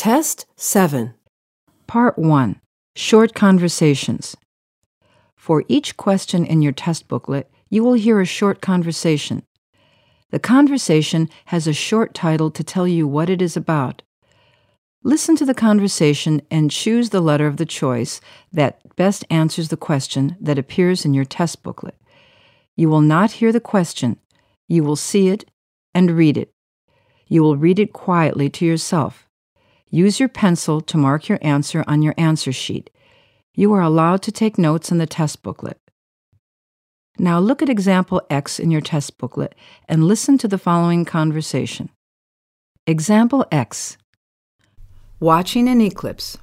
Test 7. Part 1. Short Conversations. For each question in your test booklet, you will hear a short conversation. The conversation has a short title to tell you what it is about. Listen to the conversation and choose the letter of the choice that best answers the question that appears in your test booklet. You will not hear the question. You will see it and read it. You will read it quietly to yourself. Use your pencil to mark your answer on your answer sheet. You are allowed to take notes in the test booklet. Now look at example X in your test booklet and listen to the following conversation. Example X. Watching an eclipse.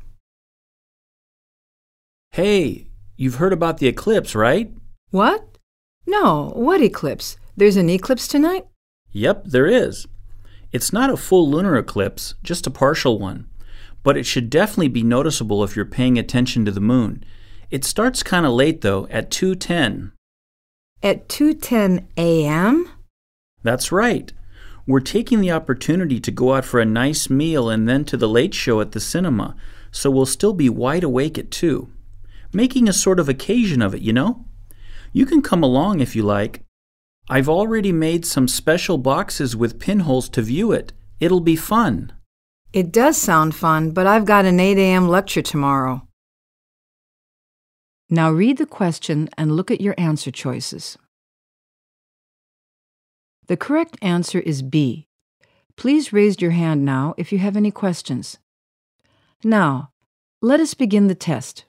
Hey, you've heard about the eclipse, right? What? No, what eclipse? There's an eclipse tonight? Yep, there is. It's not a full lunar eclipse, just a partial one. But it should definitely be noticeable if you're paying attention to the moon. It starts kind of late, though, at 2:10. At 2:10 a.m.? That's right. We're taking the opportunity to go out for a nice meal and then to the late show at the cinema, so we'll still be wide awake at 2. Making a sort of occasion of it, you know? You can come along if you like. I've already made some special boxes with pinholes to view it. It'll be fun. It does sound fun, but I've got an 8 a.m. lecture tomorrow. Now read the question and look at your answer choices. The correct answer is B. Please raise your hand now if you have any questions. Now, let us begin the test.